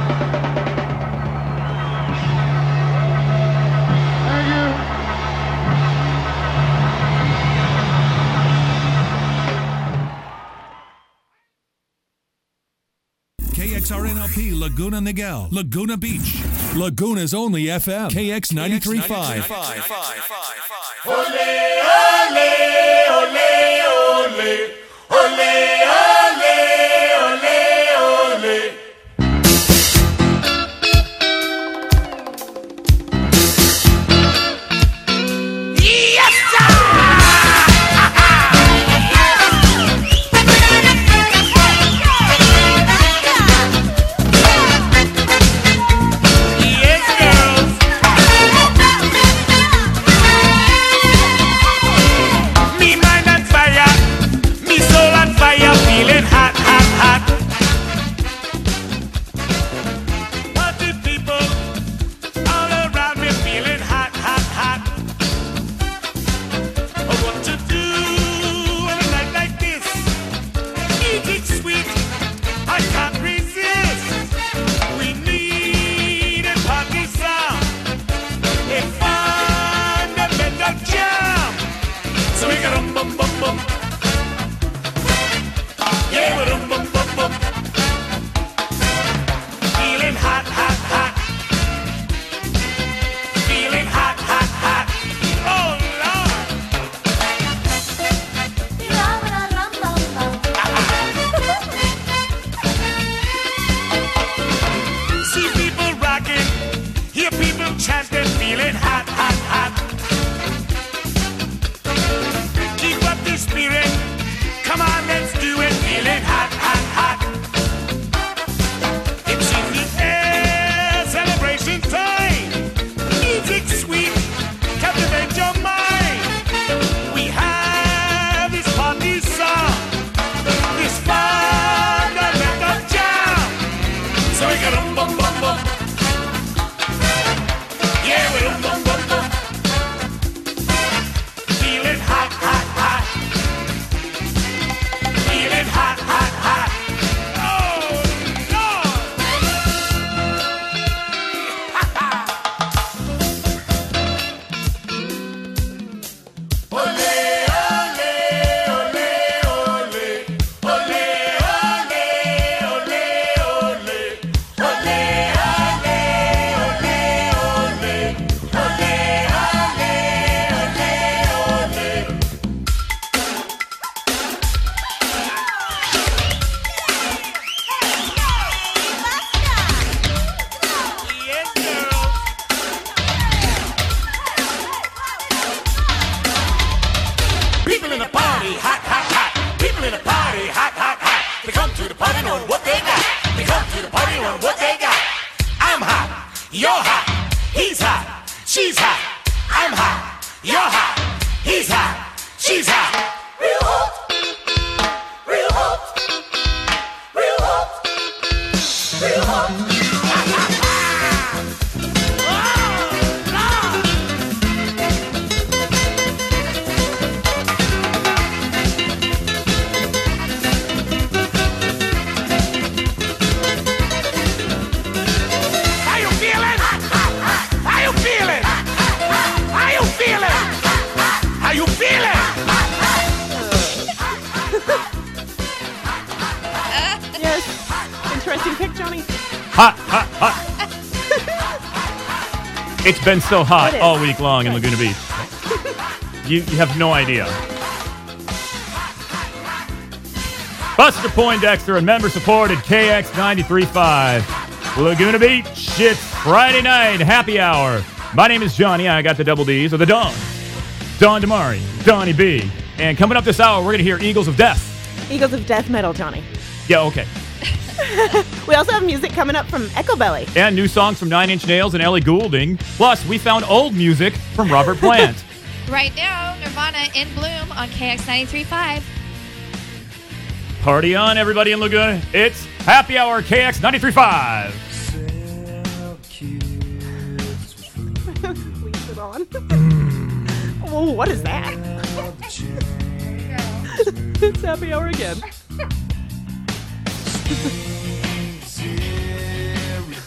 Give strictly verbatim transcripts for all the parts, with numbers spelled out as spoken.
K X R N L P Laguna Niguel, Laguna Beach, Laguna's only F M, K X ninety-three point five. Ole, ole, ole, ole, ole, ole, ole, ole. It's been so hot all week long in Laguna Beach. You, you have no idea. Buster Poindexter and member-supported K X ninety-three point five. Laguna Beach, it's Friday night, happy hour. My name is Johnny. I got the double D's, or the Don. Don Damari, Donnie B. And coming up this hour, we're going to hear Eagles of Death. Eagles of Death Metal, Johnny. Yeah, okay. We also have music coming up from Echo Belly. And new songs from Nine Inch Nails and Ellie Goulding. Plus, we found old music from Robert Plant. Right now, Nirvana in Bloom on K X ninety-three point five. Party on, everybody in Laguna. It's Happy Hour K X ninety-three point five. Leave it on. Oh, what is that? It's Happy Hour again.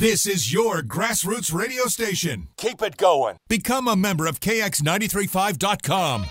This is your grassroots radio station. Keep it going. Become a member of K X nine three five dot com.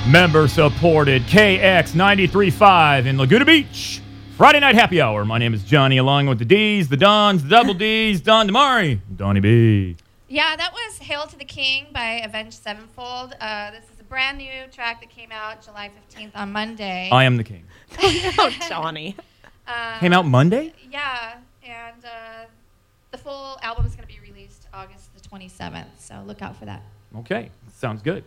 member supported K X ninety-three point five in Laguna Beach. Friday night happy hour. My name is Johnny, along with the D's, the Dons, the Double D's, Don Damari, Donnie B. Yeah, that was Hail to the King by Avenged Sevenfold. Uh, this is a brand new track that came out July fifteenth on Monday. I am the king. Oh, Johnny. Um, Came out Monday? Yeah, and uh, the full album is going to be released August the twenty-seventh, so look out for that. Okay, sounds good.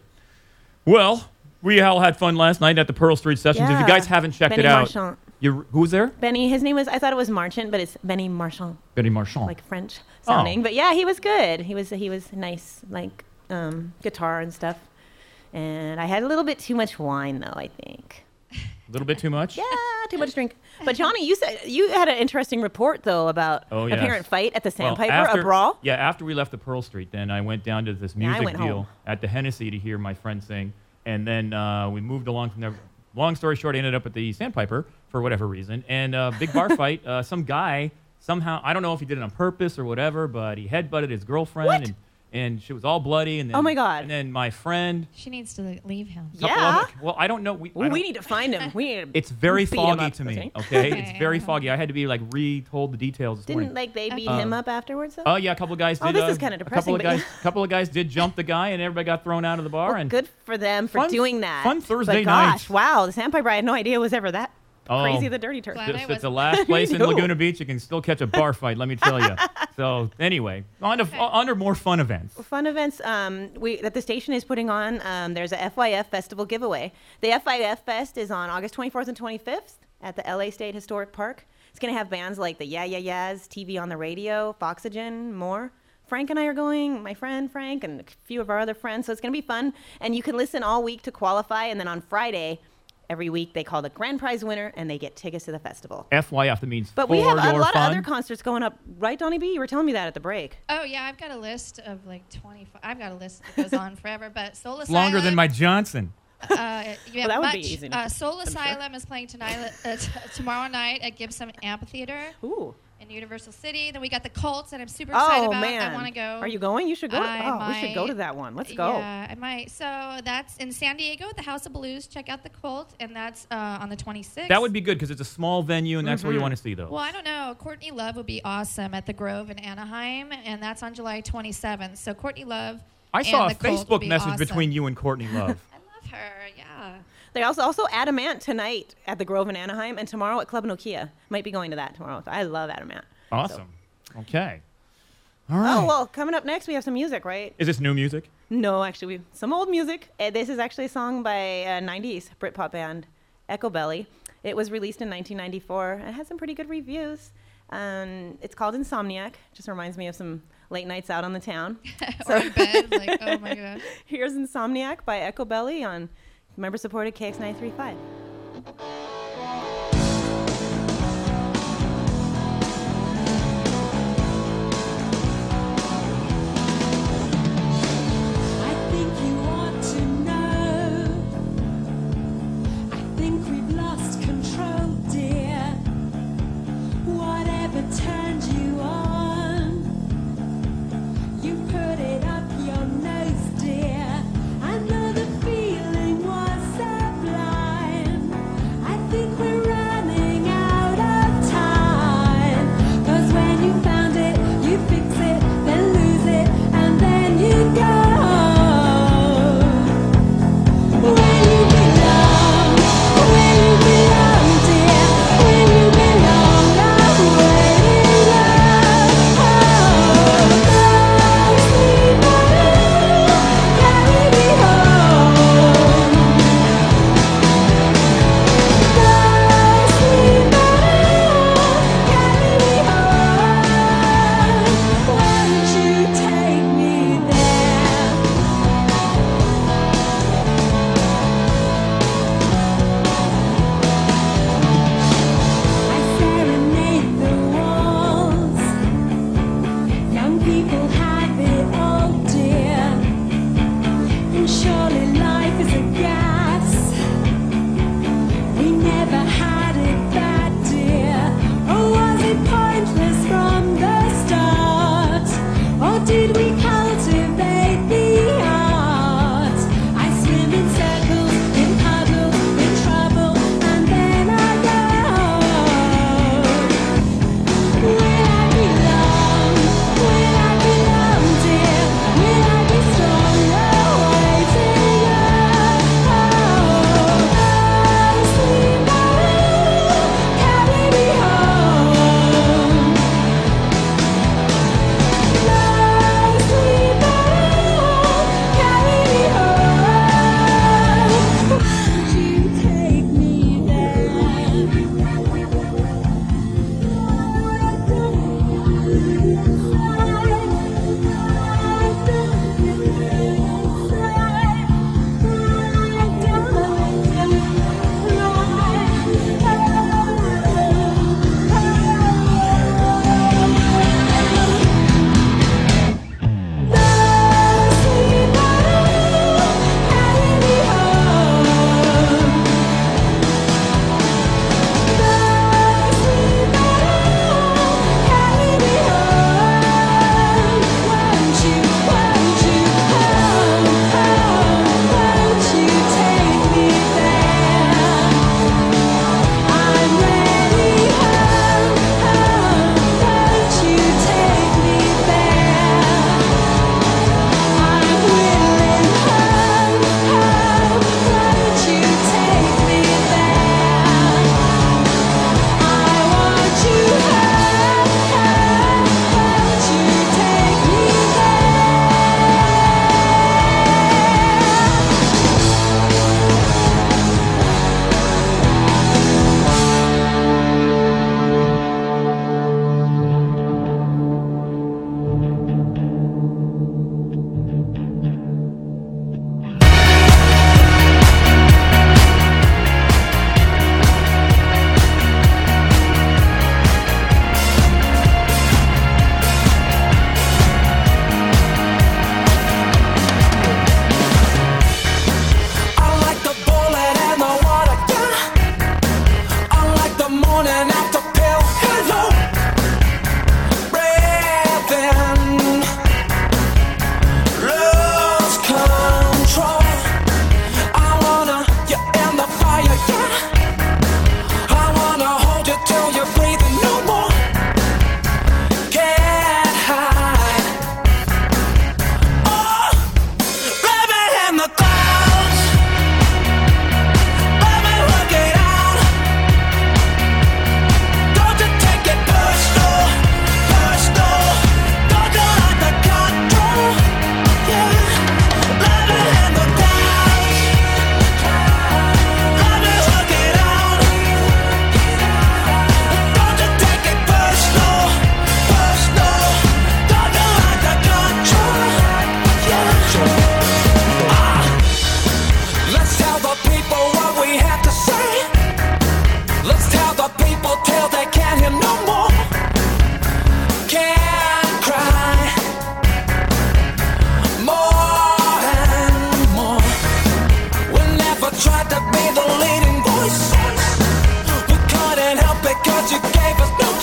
Well, we all had fun last night at the Pearl Street Sessions. If you Yeah. guys haven't checked Benny it out, Marchand. you who was there? Benny, his name was, I thought it was Marchand, but it's Benny Marchand, Benny Marchand. like French sounding. Oh. But yeah, he was good. He was he was nice, like um, guitar and stuff. And I had a little bit too much wine, though, I think. A little bit too much? Yeah, too much drink. But Johnny, you said you had an interesting report though about Oh, a yes. parent fight at the Well, Sandpiper, after- a brawl. Yeah, after we left the Pearl Street, then I went down to this Yeah, I music went deal home. at the Hennessy to hear my friend sing. And then uh, we moved along from there. Long story short, I ended up at the Sandpiper for whatever reason. And uh, big bar fight. Uh, some guy somehow, I don't know if he did it on purpose or whatever, but he headbutted his girlfriend. What? And, and she was all bloody. And then, Oh, my God. And then my friend. She needs to leave him. couple Yeah. other- well, I don't know. We, I Well, we don't- need to find him. We need to It's very beat him foggy up, to me, okay? okay? Okay. It's very foggy. I had to be like retold the details this Didn't morning. like they beat Uh, him up afterwards? Though? Oh yeah, a couple of guys did. Oh, this uh, is kinda A couple depressing, of but guys, yeah. couple of guys did jump the guy, and everybody got thrown out of the bar. Well, and good for them for Fun- doing that. fun Thursday but gosh, night. wow, the Sandpiper, I had no idea was ever that Oh. crazy, the dirty turd. Glad It's, I it's the wasn't. last place in knew. Laguna Beach you can still catch a bar fight. Let me tell you. So anyway, on to, under more fun events. Fun events um, we that the station is putting on. Um, there's a F Y F festival giveaway. The F Y F Fest is on August twenty-fourth and twenty-fifth at the L A State Historic Park. It's going to have bands like the Yeah Yeah Yeahs, T V on the Radio, Foxygen, more. Frank and I are going, my friend Frank, and a few of our other friends. So it's going to be fun. And you can listen all week to qualify. And then on Friday, every week, they call the grand prize winner, and they get tickets to the festival. F Y F, that means But for we have a your lot fun. of other concerts going up, right, Donnie B? You were telling me that at the break. Oh, yeah, I've got a list of like twenty-five. I've got a list that goes on forever, but Soul It's Asylum. longer than my Johnson. Uh, you Well, have that would much. be easy to- Uh, Soul I'm sure. Asylum is playing tonight, uh, t- tomorrow night at Gibson Amphitheater Ooh. in Universal City. Then we got the Colts, and I'm super excited Oh, about. man. I want to go. Are you going? You should go. To, I oh, we should go might. to that one. Let's go. Yeah, I might. So that's in San Diego at the House of Blues. Check out the Colt, and that's uh, on the twenty-sixth. That would be good because it's a small venue, and that's where Mm-hmm. you want to see those. Well, I don't know. Courtney Love would be awesome at the Grove in Anaheim, and that's on July twenty-seventh. So Courtney Love. I saw a and the Colt would Facebook be message awesome. between you and Courtney Love. I love her. Yeah. They also also Adamant tonight at the Grove in Anaheim, and tomorrow at Club Nokia. Might be going to that tomorrow. I love Adamant. Awesome. Okay. All right. Oh well, coming up next we have some music, right? Is this new music? No, actually, we some old music. Uh, this is actually a song by uh, nineties Britpop band Echo Belly. It was released in nineteen ninety-four. It had some pretty good reviews. Um, it's called Insomniac. Just reminds me of some late nights out on the town. or in bed. Like, oh my gosh. Here's Insomniac by Echo Belly on member-supported K X ninety-three point five. I think you ought to know. I think we've lost control, dear. Whatever turned you on, you put it up your nose, dear. I know the feeling was sublime. I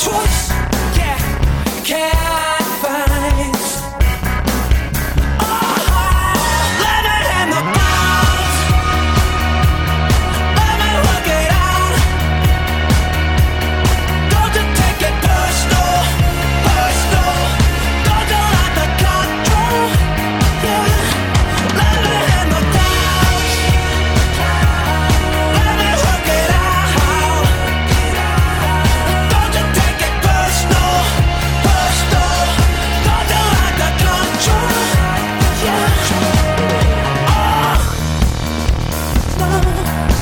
choice. Yeah, can't find. Oh, living in the clouds. Let me work it out. Don't you take it personal, personal. Don't you like the control? Yeah, living in the clouds. Let me work it out. Don't you take it personal, personal. Don't you like the control? Yeah. Oh, no.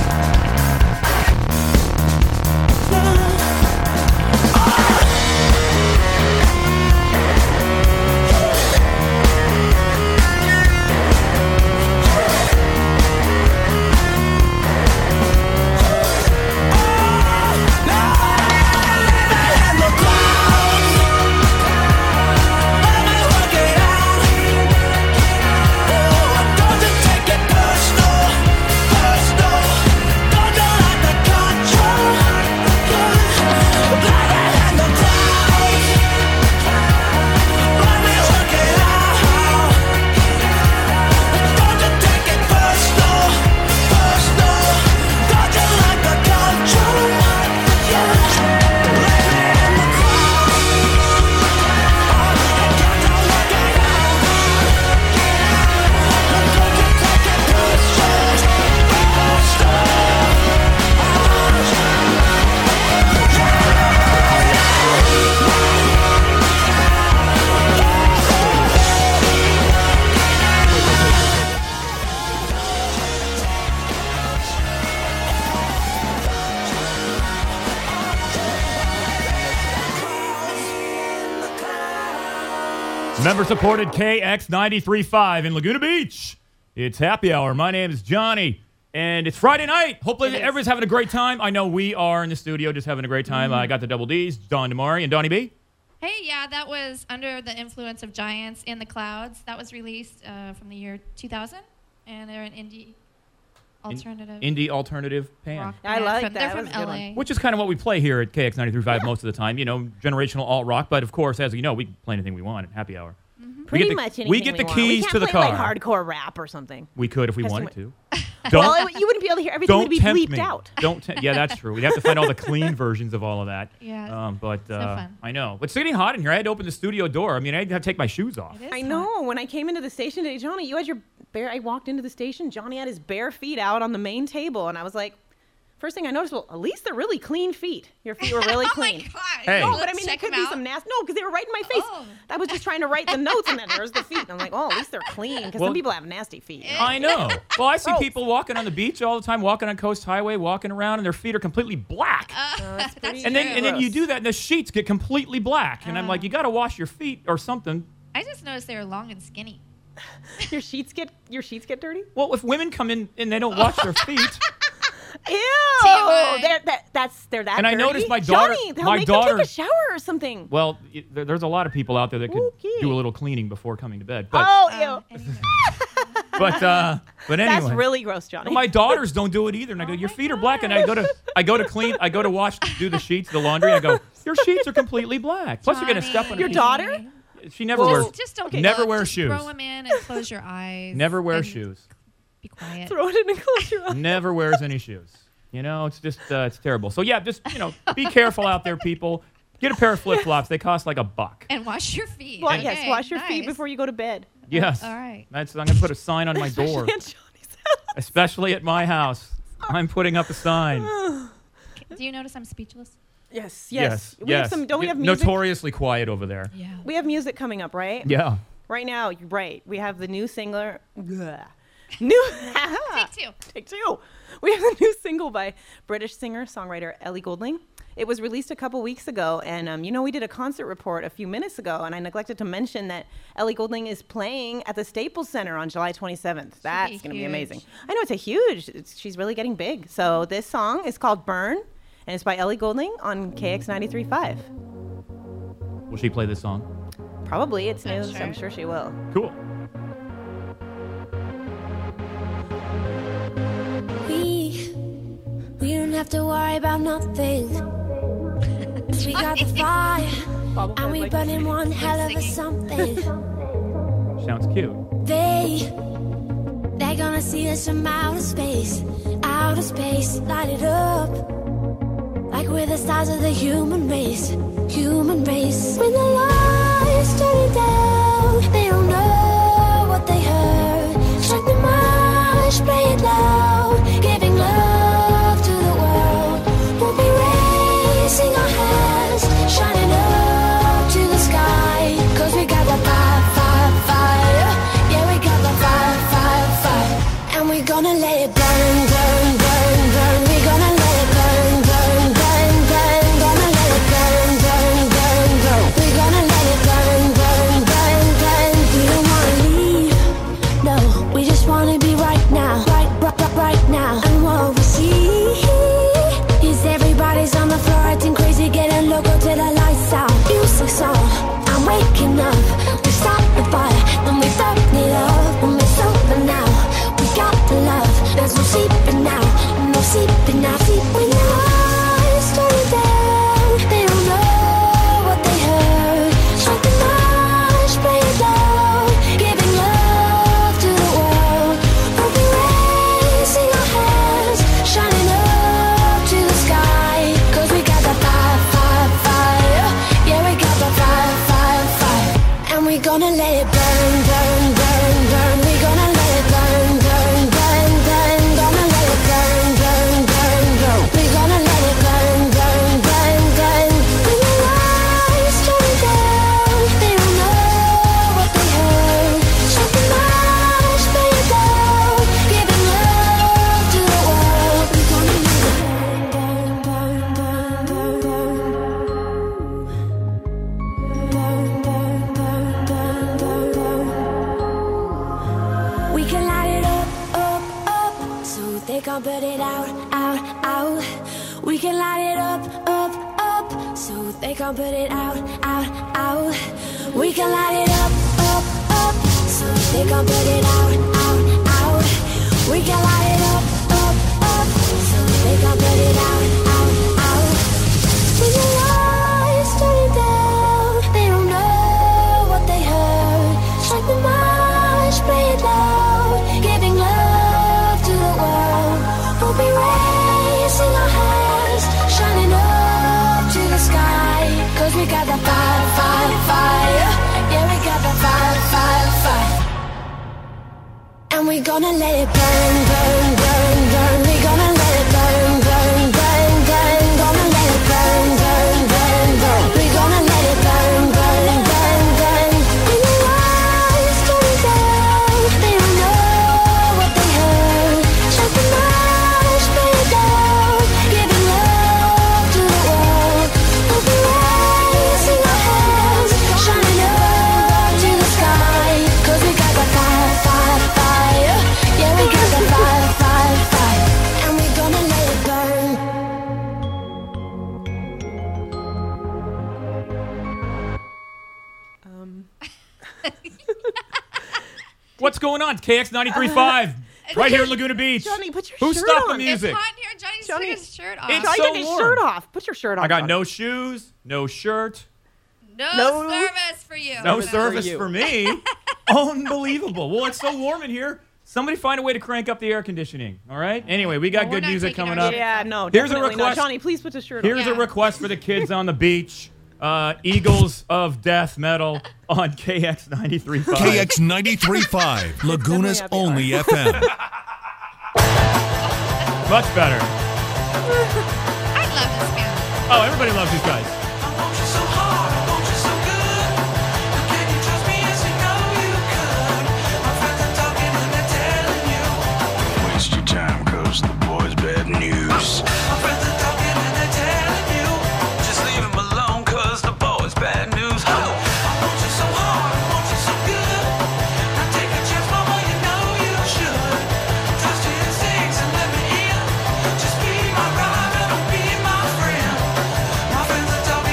Member-supported K X ninety-three point five in Laguna Beach. It's happy hour. My name is Johnny, and it's Friday night. Hopefully everyone's having a great time. I know we are in the studio just having a great time. Mm-hmm. I got the double D's, Don Damari and Donnie B. Hey, yeah, that was Under the Influence of Giants in the Clouds. That was released uh, from the year two thousand, and they're an indie alternative. In, indie alternative band. rock I band like from, that. They're That from was a good L A. one. Which is kind of what we play here at K X ninety-three point five most of the time. You know, generational alt-rock. But, of course, as you know, we can play anything we want at happy hour. Pretty we get the, much anything we get the want. keys we can't to the play, car. Like hardcore rap or something. We could if we Has to wanted win. to. Don't, Well, it- you wouldn't be able to hear everything. don't Would be tempt bleeped me. out. Don't te- yeah, that's true. We'd have to find all the clean versions of all of that. Yeah, Um, but no uh, fun. I know. But it's getting hot in here. I had to open the studio door. I mean, I had to take my shoes off. It is I hot. know. When I came into the station today, Johnny, you had your bare. I walked into the station. Johnny had his bare feet out on the main table, and I was like, first thing I noticed, well, at least they're really clean feet. Your feet were really Oh clean. my God. Hey. No, Let's but I mean, there check could them be out. some nasty. No, because they were right in my face. Oh. I was just trying to write the notes, and then there's the feet. And I'm like, oh, at least they're clean. Because Well- some people have nasty feet. I know. Well, I see Gross. people walking on the beach all the time, walking on Coast Highway, walking around, and their feet are completely black. Uh, that's pretty and then, and then you gross. do that, and the sheets get completely black. And I'm Uh. like, you got to wash your feet or something. I just noticed they were long and skinny. Your sheets get your sheets get dirty. Well, if women come in and they don't wash their feet, Ew! T M I. They're that that's they're that. And I dirty? noticed my daughter- Johnny, they'll my make them daughter- take a shower or something. well, it- there- there's a lot of people out there that could Okay. do a little cleaning before coming to bed. But, oh, Um, ew. anyway. but, uh, but anyway. That's really gross, Johnny. My daughters don't do it either, and I go, Oh "Your my feet are black." And I go to, I go to clean, I go to wash, do the sheets, the laundry. I go, "Your sheets are completely black." Plus, you're gonna step on Your a daughter? She never Well, wears, Just, just don't never look. wear Just shoes. Throw them in and close your eyes. never wear and shoes. Be quiet. Throw it in and close your eyes. Never wears any shoes. You know, it's just, uh, it's terrible. So yeah, just you know, be careful out there, people. Get a pair of flip flops. They cost like a buck. And wash your feet. Wa- Okay, yes, wash your feet nice. before you go to bed. Yes. All right. That's. I'm gonna put a sign on my door, Especially at Johnny's house. especially at my house. I'm putting up a sign. Do you notice I'm speechless? Yes, yes. We yes. have some. Don't we Yeah, have music? Notoriously quiet over there. Yeah. We have music coming up, right? Yeah. Right now, you're right. We have the new single. New. Take two. Take two. We have the new single by British singer songwriter Ellie Goulding. It was released a couple weeks ago, and um, you know we did a concert report a few minutes ago, and I neglected to mention that Ellie Goulding is playing at the Staples Center on July twenty-seventh. That's be going to be huge. amazing. I know it's a huge. It's, she's really getting big. So this song is called "Burn," and it's by Ellie Goulding on K X ninety-three point five. Will she play this song? Probably it's I'm new, so I'm sure. sure she will. Cool. We, we don't have to worry about nothing. we got the fire, and we burning one hell of a something. Sounds cute. They, they're gonna see us from outer space, outer space, light it up. Like we're the stars of the human race, human race. When the lights turn down, they don't know what they heard. Strike the march, play it loud, giving love to the world. We'll be raising our hands, shining up to the sky. Cause we got the fire, fire, fire. Yeah, we got the fire, fire, fire. And we're gonna let it burn, burn, burn, burn. We're gonna let it burn, burn, burn, burn. Gonna let it burn, burn, burn, burn. We're gonna let it burn, burn, burn, burn. We don't wanna leave, no. We just wanna be right now, right, right, right, right now. And what we see is everybody's on the floor acting crazy, getting loco till the lights out. Music's on, I'm waking up. We start the fire, then we burn it up. When it's over now, we got the love. There's no sleeping now, no sleeping now. Sleep when the lights turn down. They don't know what they heard. Strike the march, play it loud, giving love to the world. We'll be raising our hands, shining up to the sky. Cause we got the fire, fire, fire. Yeah, we got the fire, fire, fire. And we're gonna let it burn, burn, burn, burn. We're gonna let it burn, burn, burn, burn. Gonna let it burn, burn, burn, burn. We're gonna let it burn, burn, burn, burn. When the lights turn down, they don't know what they heard. Strike the march, play it loud, giving love to the world. We're gonna let it burn, burn, burn, burn, burn, burn, burn, burn, burn, burn, burn. We can light it up, up, up, so they can't put it out, out, out. We can light it up, up, up, so they can't put it out, out, out. We can light it up, up, up, so they can't put it out, out, out. We can light it up, up, up, so they can't put it out, out, out. When the lights turn down, they don't know what they heard. Strike the march, play it loud, giving love to the world. We'll be raising our hands, shining up to the sky. Cause we got the fire, fire, fire. Yeah, we got the fire, fire, fire. And we're gonna let it burn, burn, burn, burn. We're gonna let it burn, burn, burn, burn. Gonna let it burn, burn, burn, burn. We're gonna let it burn, burn, burn, burn. When the lights turn down, they don't know what they heard. Strike the march, play it loud, giving love to the world. We'll be raising our hands, shining up to the sky. Cause we got the fire, fire, fire. Yeah, we got the fire, fire, fire. And we're gonna let it burn. Um, What's going on? K X ninety-three point five. Right here in Laguna Beach. Johnny, put your Who shirt stopped the on. music? It's hot in here. Johnny's Johnny- taking his shirt off. It's Johnny so took his warm. shirt off. Put your shirt on. I got Johnny. no shoes, no shirt, no, No- service for you. no Service for service you. for me. Unbelievable. Well, it's so warm in here. Somebody find a way to crank up the air conditioning. All right. Anyway, we got Well, we're good not music taking coming our up. shirts Yeah, no. Here's a definitely request. not. Johnny, please put your shirt Here's on. a Yeah. request for the kids on the beach. Uh, Eagles of Death Metal on K X ninety-three point five. K X ninety-three point five, Laguna's Definitely only F M. Much better. I love this band. Oh, everybody loves these guys. I want you so hard, I want you so good. Can you trust me as you know you could? My friends are talking and they're telling you. Waste your time, cause the boy's bad news. My friends are talking and they're telling you. Just leave him alone, cause the boy's bad news. Oh, I want you so hard, I want you so good. Now take a chance, mama, you know you should. Trust your instincts and let me in. Just be my ride and I'll be my friend. My friends are talking.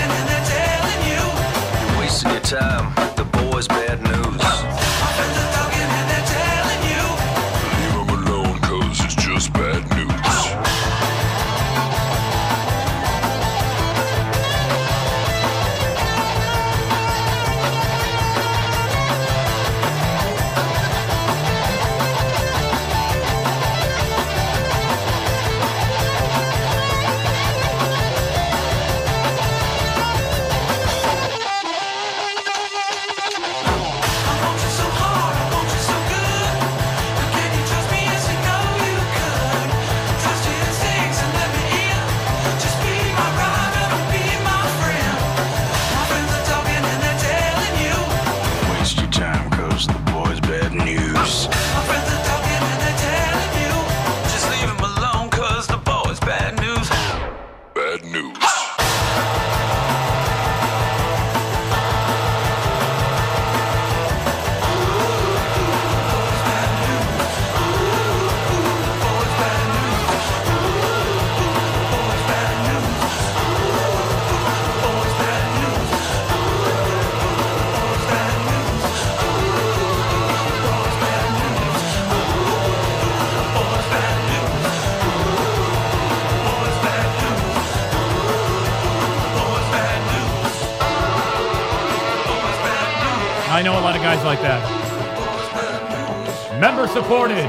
I know a lot of guys like that. Member supported.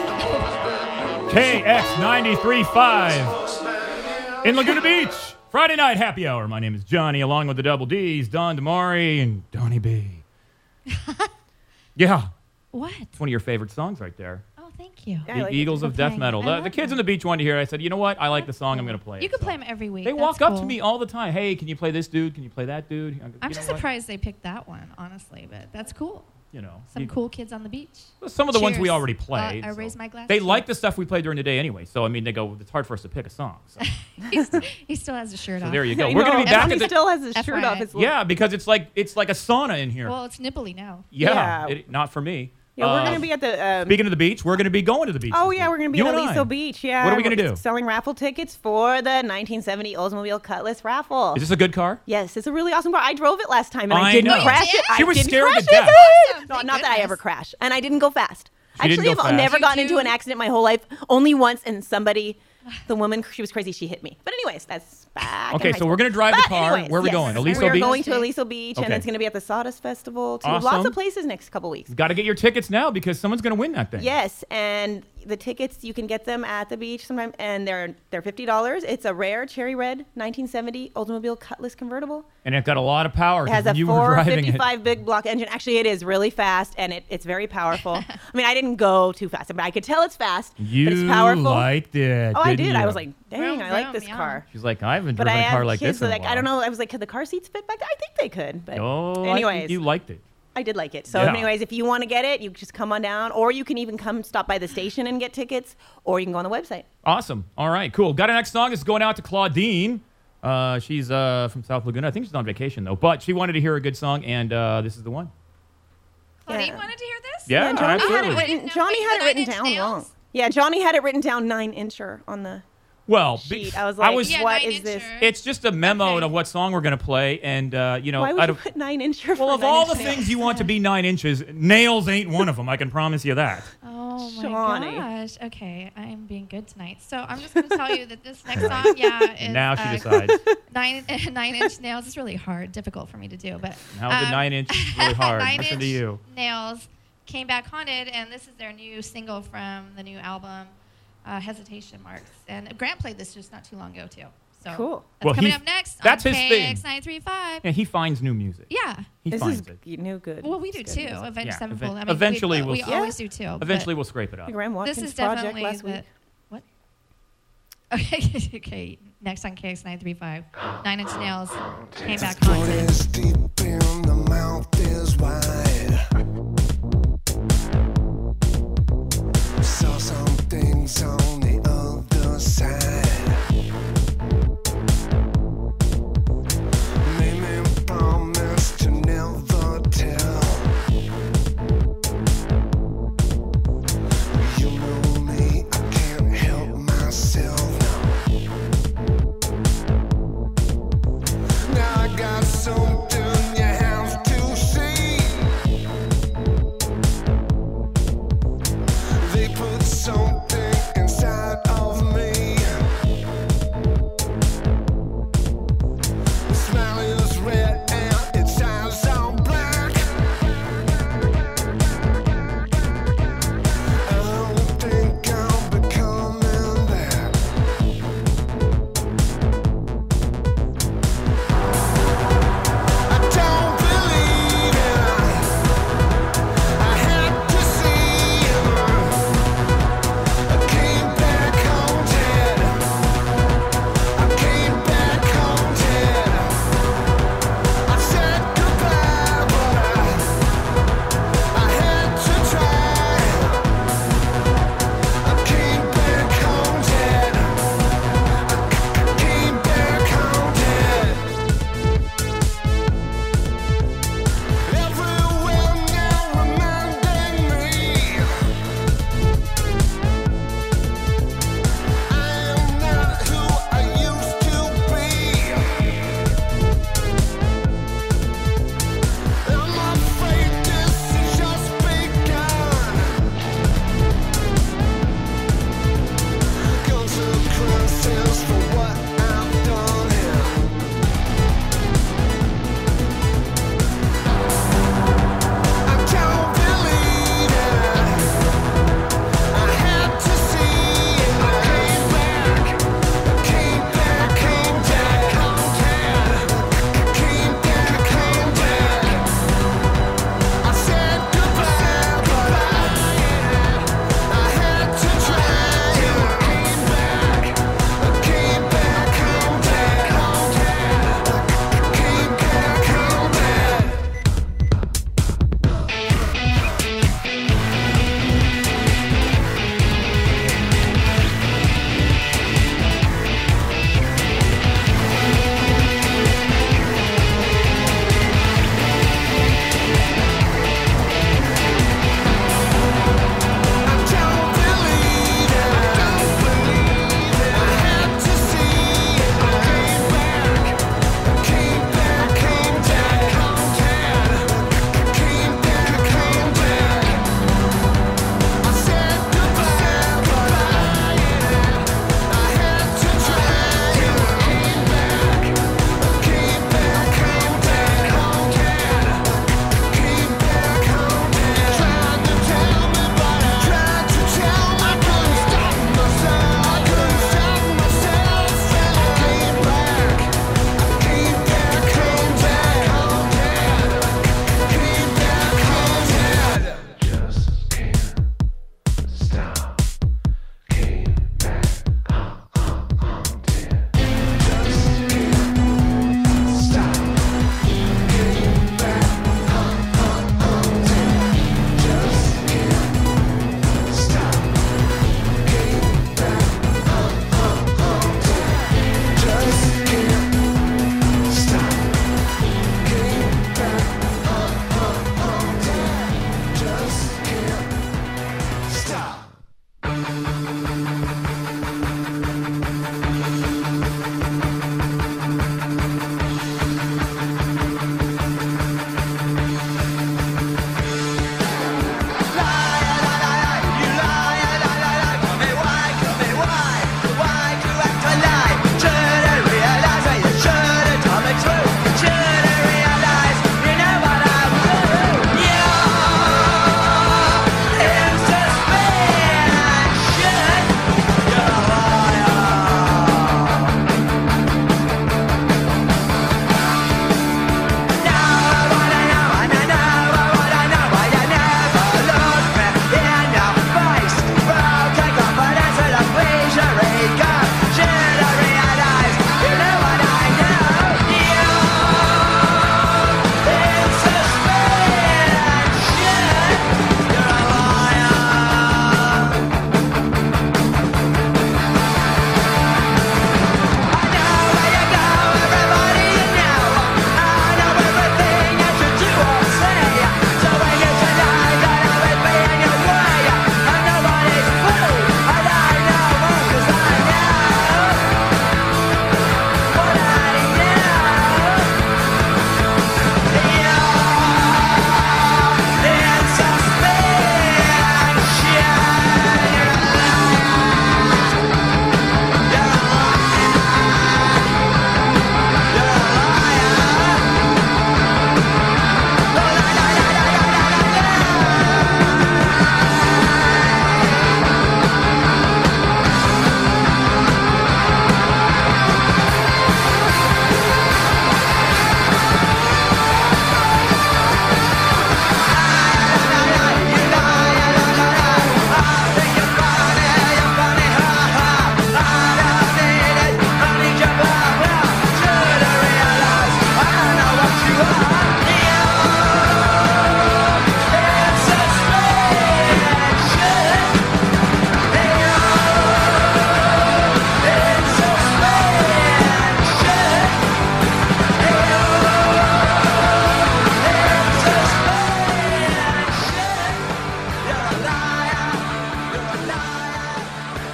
K X ninety-three point five in Laguna Beach. Friday night happy hour. My name is Johnny, along with the Double D's, Don Damari, and Donnie B. Yeah. What? It's one of your favorite songs right there. Oh, thank you. Yeah, I The like it. Eagles of We're Death playing Metal. it. I The, the love kids them. on the beach wanted to hear it. I said, you know what? I like the song. I'm going to play it. You can So play them every week. They That's walk up to cool. me all the time. Hey, can you play this dude? Can you play that dude? You I'm know just what? surprised they picked that one, honestly, but that's cool. You know, Some you- cool kids on the beach. Some of the ones we Cheers. already Uh, played. I so. raise my glass. They to like you. the stuff we played during the day anyway. So I mean, they go. It's hard for us to pick a song. So, He's, he still has a shirt so on. there you go. I We're gonna know. be back And at he the. still has his F shirt Y I. off. His Yeah, because it's like it's like a sauna in here. Well, it's nipply now. yeah, Yeah. It, not for me. Yeah, we're Um, gonna be at the. Um, Speaking of the beach, we're gonna be going to the beach. oh this yeah, week. we're gonna be You at and I. Aliso Beach. Yeah. What are we gonna We're do? Selling raffle tickets for the nineteen seventy Oldsmobile Cutlass raffle. Is this a good car? Yes, it's a really awesome car. I drove it last time and I, I didn't know. crash You it. did? She I was didn't scared to crash death. it. Awesome. No, Thank not that I goodness. ever crash, and I didn't go fast. She didn't Actually, go I've fast. never You gotten into do? an accident my whole life. Only once, and somebody, the woman, she was crazy. She hit me. But anyways, that's back. in Okay, high so we're school. gonna drive the But car. anyways, Where are we yes. going? Aliso We're Beach? going to Aliso Beach, and Okay. it's going to be at the Sawdust Festival too. Awesome. Lots of places next couple weeks. Got to get your tickets now because someone's gonna win that thing. Yes, and the tickets you can get them at the beach sometime, and they're they're fifty dollars. It's a rare cherry red nineteen seventy Oldsmobile Cutlass convertible. And it got a lot of power. It 'cause has when a you were driving it. four fifty-five big block engine. Actually, it is really fast, and it, it's very powerful. I mean, I didn't go too fast, but I could tell it's fast. You but it's powerful. liked it. oh, I didn't did. I you? was like, dang, Vroom, I like vroom, this yeah. car. She's like, I haven't But driven I a car have like kids, this. so in a like, I while. don't know. I was like, could the car seats fit back there? I think they could. But Oh, I anyways, think you liked it. I did like it. So, Yeah. anyways, if you want to get it, you just come on down, or you can even come stop by the station and get tickets, or you can go on the website. Awesome. All right, cool. Got our next song. It's going out to Claudine. Uh, she's uh, from South Laguna. I think she's on vacation though, but she wanted to hear a good song, and uh, this is the one. Claudine Yeah. wanted to hear this? Yeah, Johnny had absolutely. it I written. didn't know. Johnny Wait, had the it written Nine Inch down Nails? wrong. Yeah, Johnny had it written down nine incher on the Well, sheet. be- I was I like, was- Yeah, what Nine is this? Incher. It's just a memo Okay. of what song we're gonna play, and uh, you know, Why would out you of put nine incher? well, for of nine all the inch nails? things you want to be nine inches, nails ain't one of them. I can promise you that. Oh my Shawnee. gosh. Okay, I am being good tonight. So I'm just going to tell you that this next song, yeah, is Now she uh, decides. nine nine inch nails. It's really hard, difficult for me to do, but Now the um, nine inch is really hard. Nine Listen Inch to you. Nails came back haunted, and this is their new single from the new album, uh, Hesitation Marks. And Grant played this just not too long ago too. So Cool. That's Well, coming he- up next. that's on his K thing. X nine three five. Yeah, he finds new music. Yeah. He This finds is it. g- new good. Well, we do It's too. good music. Avenged Yeah, Sevenfold. ev- I mean, eventually we, we'll we see. always do too. but Eventually, we'll scrape it up. Graham Watkins This is project definitely last the week. what? Okay, okay. Next on K X nine three five, Nine Inch Nails came back haunted. Is deep in the mouth is wide. Saw some things on the other side. Made me promise to never tell. You know me, I can't help myself now. Now I got something you have to see.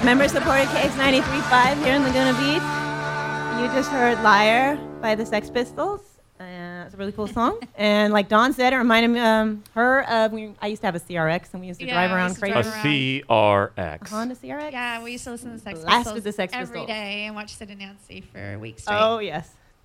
Member supported K X ninety-three point five here in Laguna Beach. You just heard Liar by the Sex Pistols. Uh, it's a really cool song. And like Dawn said, it reminded me, um, her of, we, I used to have a C R X and we used to Yeah, drive we around used to crazy. drive A around. C R A X. Honda C R X? Yeah, we used to listen to the Sex Blasted Pistols the Sex every Pistols. day and watch Sid and Nancy for weeks straight. Oh, yes.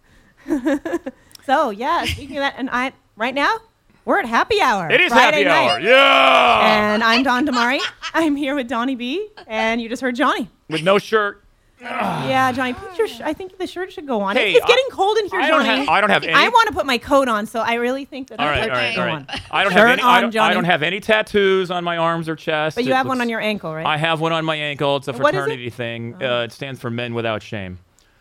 So, yeah, speaking of that, and I, right now, we're at happy hour. It is Friday happy night. hour. Yeah. And I'm Dawn Damari. I'm here with Donnie B. And you just heard Johnny. With no shirt. Yeah, Johnny, put your sh- I think the shirt should go on. Hey, it's, it's I- getting cold in here, I don't Johnny. have- I don't have any- I want to put my coat on, so I really think that All I right, put all right, go all on. right. I don't Shirt have any. I on, don't, I Johnny. don't have any tattoos on my arms or chest. But you It have one looks- on your ankle, right? I have one on my ankle. It's a What is it? fraternity thing. Uh, it stands for Men Without Shame.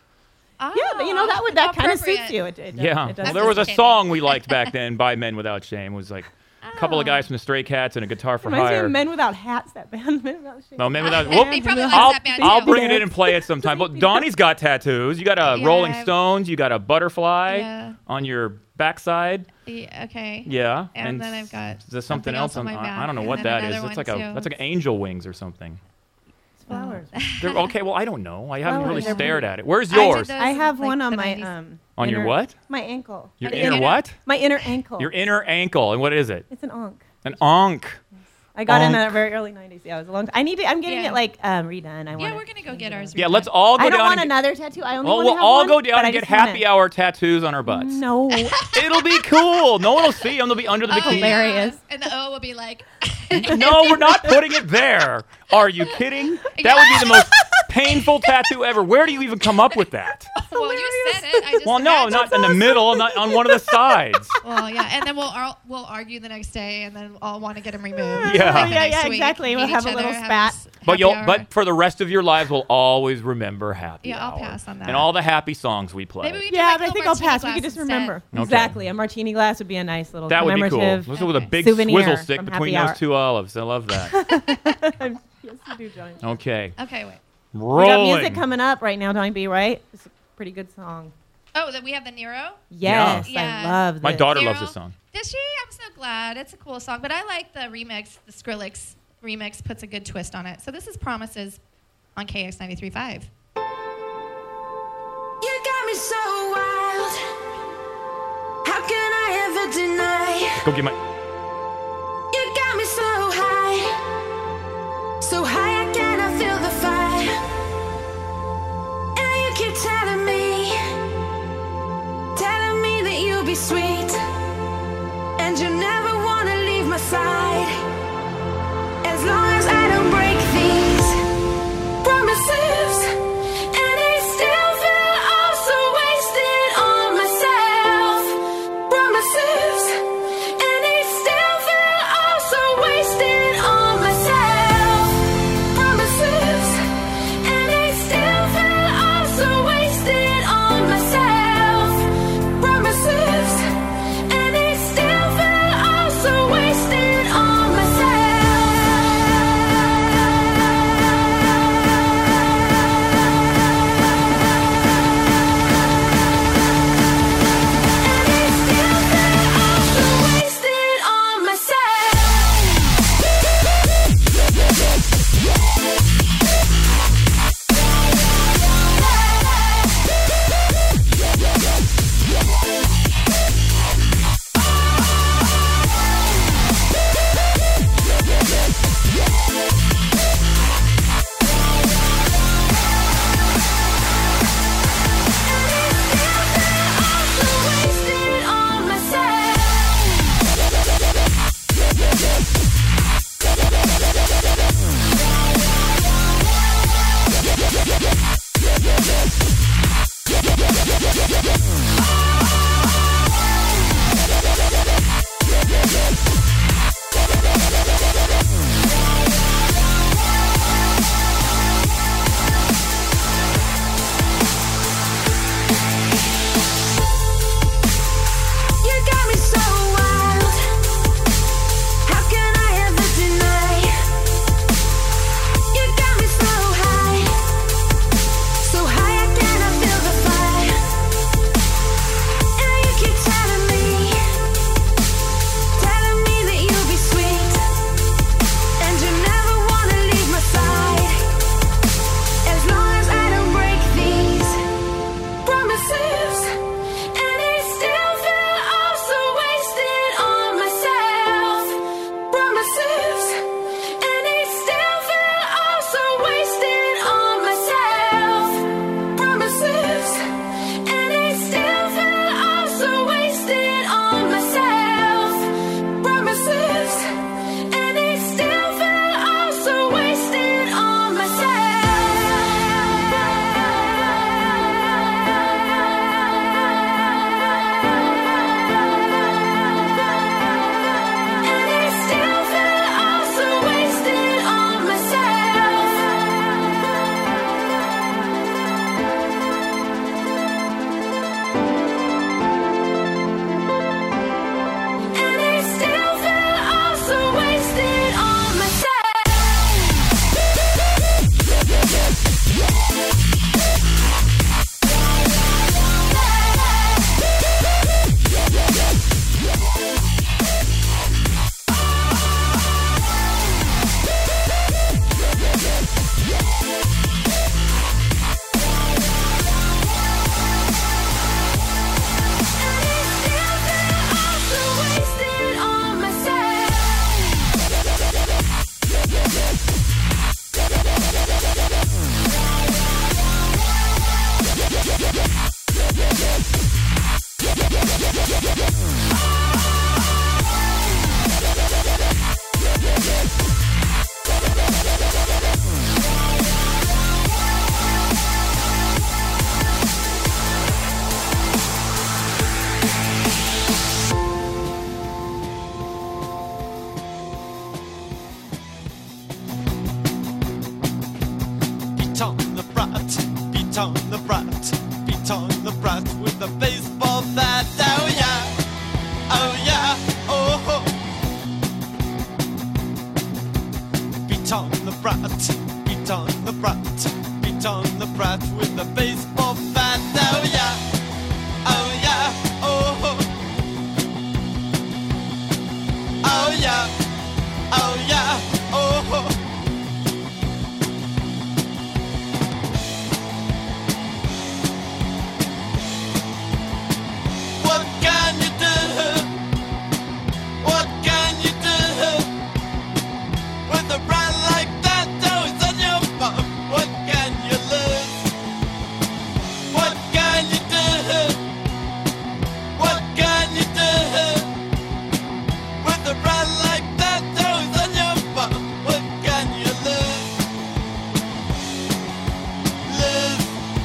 Oh, Yeah, but you know that would that kind of suits appropriate. you. It, it, Yeah. it does. Well, there was a Okay. song we liked back then by Men Without Shame. It was like a couple of Oh. guys from the Stray Cats and a guitar for Reminds me hire. of Men Without Hats. That band, Men Without Shame. No, Men Without. He Whoop. probably likes I'll, that band I'll too. bring it in and play it sometime. But Donnie's got tattoos. You got a Yeah, Rolling I have- Stones. You got a butterfly Yeah. on your backside. Yeah, okay. Yeah. And then I've got there's something, something else else on my I- back, I don't know and what then that is. another It's like one a too. that's like angel wings or something. Flowers. They're, okay, well I don't know. I haven't really Flowers. stared at it. Where's I did yours? those I in, have like, one on the my nineties. um. On your inner- what? My ankle. Your Your inner inner- what? My inner ankle. Your inner ankle. And what is it? It's an onk. An onk. I got it in Onk. the very early nineties. Yeah, it was a long time. I need to. I'm getting Yeah. it like um, redone. I want. Yeah, we're gonna go get ours. Yeah, redone. let's all go I don't down want and another tattoo. I only Well, want we'll to have all one, go down but I and get just wanna- happy hour tattoos on our butts. No. It'll be cool. No one will see them. They'll be under the Oh, bikini. Hilarious. yeah. And the O will be like. No, we're not putting it there. Are you kidding? That would be the most painful tattoo ever. Where do you even come up with that? Well, you said it. I just Well, no, imagined. not in the middle, not on one of the sides. Well, yeah, and then we'll ar- we'll argue the next day, and then I'll want to get them removed. Yeah. Like, the Yeah, next yeah, week, exactly. We'll meet have each a little other, have spat. this But happy you'll, hour. but for the rest of your lives, we'll always remember happy Yeah, I'll hour pass on that. and all the happy songs we play. Maybe we can Yeah, make but I little think I'll martini pass. We could just glasses remember. instead. Okay. Exactly. A martini glass would be a nice little That would be cool. commemorative Listen with a Okay. big souvenir swizzle stick from between happy those hour. two olives. I love that. Yes, you do, Johnny. Okay, Okay, wait. We got rolling. music coming up right now, Donnie B, right? It's a pretty good song. Oh, that we have the Nero. Yes, Yeah. I love this. My daughter Nero. loves this song. Does she? I'm so glad. It's a cool song, but I like the remix. The Skrillex remix puts a good twist on it. So this is Promises on K X ninety-three point five. You got me so wild. How can I ever deny? Go get my. You got me so high. So high I cannot feel the fire. And you keep telling me, telling me that you'll be sweet. And you never wanna leave my side. As long as I don't break these promises. And I still feel all so wasted on myself. Promises. And I Beat on the brat, beat on the brat, beat on the brat with a baseball bat. Oh yeah, oh yeah, oh ho. Beat on the brat, beat on the brat, beat on the brat with a baseball bat. Oh yeah, oh yeah, oh ho. Oh yeah, oh yeah, oh ho. What can you do? What can you do with a brand like that? Oh, it's on your bum. What can you lose? What can you do? What can you do with a brand like that? Oh, it's on your bum. What can you lose? Lose.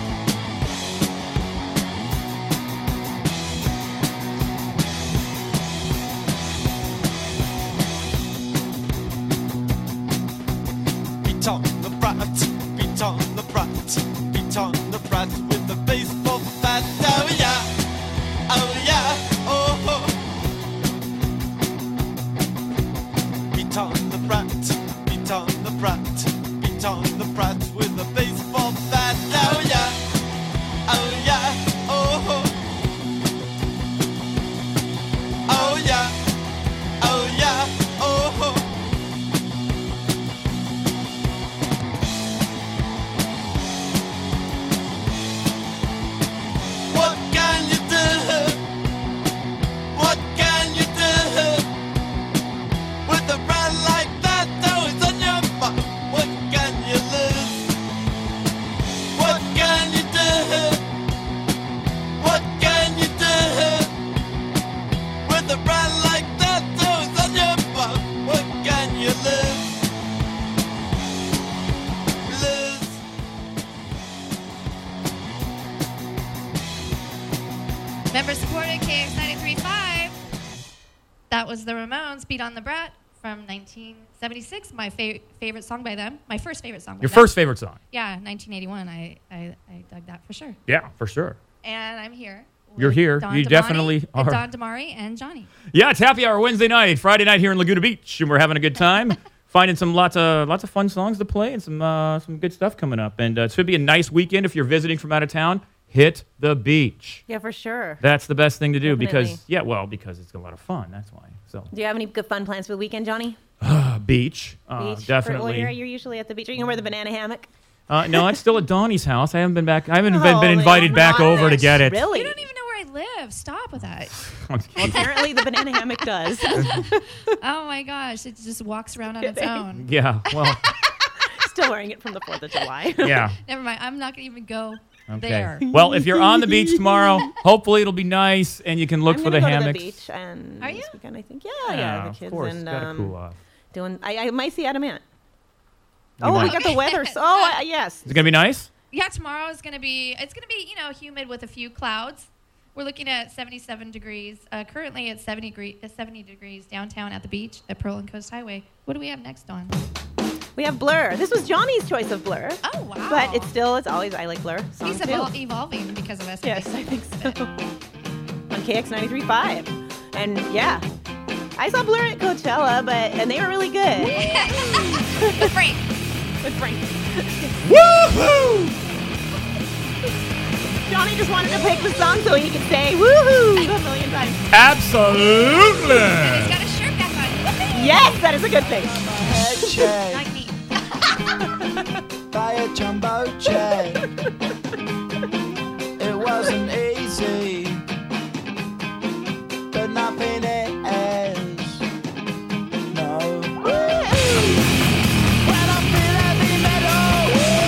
Beat on the brat, beat on the brat, beat on the brat with the baseball bat. Oh yeah, oh yeah, oh ho. Beat on the brat, beat on the brat, beat on the brat with the baseball bat. Oh yeah, oh yeah, oh ho. Oh yeah, oh yeah, oh ho. What can you do? What can you do with a brand like that? Oh, it's on your bum. What can you lose? What can you do? What can you do with a brand like that? Oh, it's on your bum. What can you lose? Lose. Member supported K X ninety-three point five. That was the Ramones, Beat on the Brat from nineteen seventy-six. My fa- favorite song by them. My first favorite song by Your them. first favorite song? Yeah, nineteen eighty-one. I, I, I dug that for sure. Yeah, for sure. And I'm here. You're with here. Don You Damani, definitely and are. Don Damari and Johnny. Yeah, it's happy hour Wednesday night, Friday night here in Laguna Beach, and we're having a good time. Finding some lots of lots of fun songs to play and some uh, some good stuff coming up. And uh, it should be a nice weekend if you're visiting from out of town. Hit the beach. Yeah, for sure. That's the best thing to do Definitely. because yeah, well, because it's a lot of fun. That's why. So Do you have any good fun plans for the weekend, Johnny? uh, beach, uh, Beach? definitely. Or, well, you're, you're usually at the beach. Are you going to wear the banana hammock? Uh, no, it's still at Donnie's house. I haven't been back. I haven't been, Oh, been invited back gosh. over to get it. Really? You don't even know where I live. Stop with that. Well, apparently the banana hammock does. Oh my gosh. It just walks around on its own. Yeah. Well. Still wearing it from the fourth of July. Yeah. Never mind. I'm not going to even go Okay. there. Well, if you're on the beach tomorrow, hopefully it'll be nice and you can look I'm for gonna the go hammocks. to the beach and Are you? this weekend, I think. Yeah, yeah, the of kids course, and gotta um, cool off. doing. I, I might see Adam Ant. You Oh, might. we got the weather. So, oh, uh, yes. Is it gonna be nice? Yeah, tomorrow is going to be, it's going to be, you know, humid with a few clouds. We're looking at seventy-seven degrees. Uh, currently it's seventy, degree, uh, seventy degrees downtown at the beach at Pearl and Coast Highway. What do we have next on? We have Blur. This was Johnny's choice of Blur. Oh, wow. But it's still, it's always, I like Blur. Song He's too. evol- evolving because of us. Yes, I think so. On K X ninety-three point five. And yeah, I saw Blur at Coachella, but and they were really good. With Frank. With Frank. Woohoo! Johnny just wanted to pick the song so he could say woohoo a million times. Absolutely. And he's got his shirt back on. Yes, that is a good thing. Like me. By a jumbo jet. It wasn't easy, but nothing is. No. When I feel heavy metal,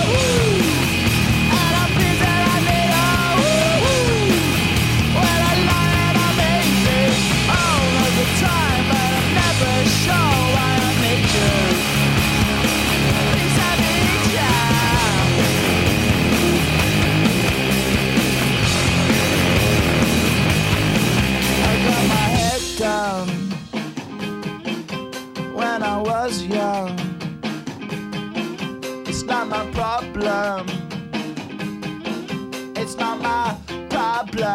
and I feel that I need a when I lie and I'm easy all of the time, but I'm never sure why I need you. Please have me down. problem. It's not my problem.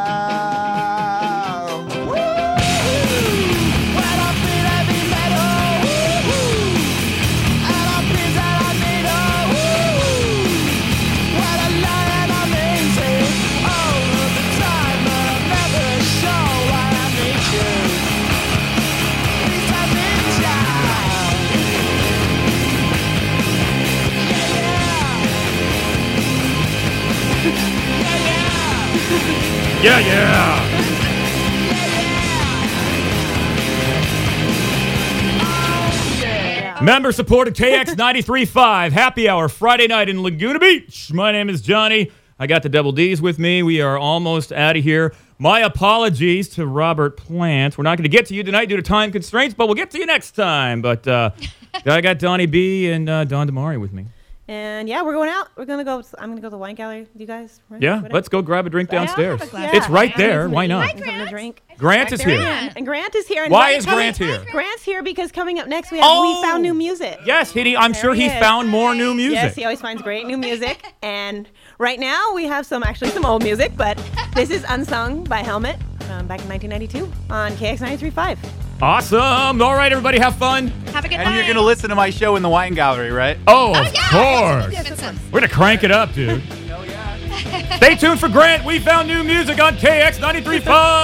Woo! Well, I feel heavy metal. Woo-hoo. And I feel that I need a woo. Well, I lie and I'm easy all of the time, but I'm never sure why I need you. Please have me down. Yeah, yeah. Member supported K X ninety-three point five Happy Hour Friday night in Laguna Beach. My name is Johnny. I got the double D's with me. We are almost out of here. My apologies to Robert Plant. We're not going to get to you tonight due to time constraints, but we'll get to you next time. But uh, I got Donnie B and uh, Don Damari with me. And yeah, we're going out. We're gonna go. I'm gonna go to the wine gallery with you guys. Right? Yeah, Whatever. let's go grab a drink Yeah, I'll downstairs. have a glass. It's right Yeah. there. Why not? Hi, Something to Grant. drink. Grant is here. Grant. And Grant is here. And Why what- is Grant here? Grant's here because coming up next we have Oh! We Found New Music. Yes, he, I'm There sure he is. found more new music. Yes, he always finds great new music. And right now we have some, actually some old music, but this is Unsung by Helmet um, back in nineteen ninety-two on K X ninety-three point five. Awesome. All right, everybody, have fun. Have a good And night. you're going to listen to my show in the wine gallery, right? Oh, of Yeah, course. yes, yes, yes. We're going to crank it up, dude. Stay tuned for Grant. We found new music on K X ninety-three point five.